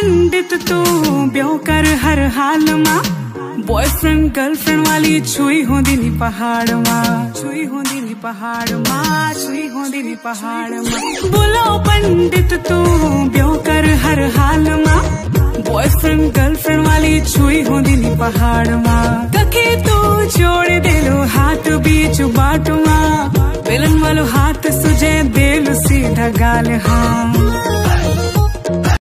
पंडित तू ब्यों कर हर हाल मां, बॉयफ्रेंड गर्लफ्रेंड वाली छुई होंदी नी पहाड़ मां, छुई होंदी नी पहाड़ मां, छुई होंदी नी पहाड़ मां। बोलो पंडित तू ब्यों कर हर हाल मां, बॉयफ्रेंड गर्लफ्रेंड वाली छुई होंदी नी पहाड़ मां। कखे तू जोड़ देलो हाथ बीच बाट मां, मिलन वालो हाथ सुझे देलो सीधा गाल हाँ।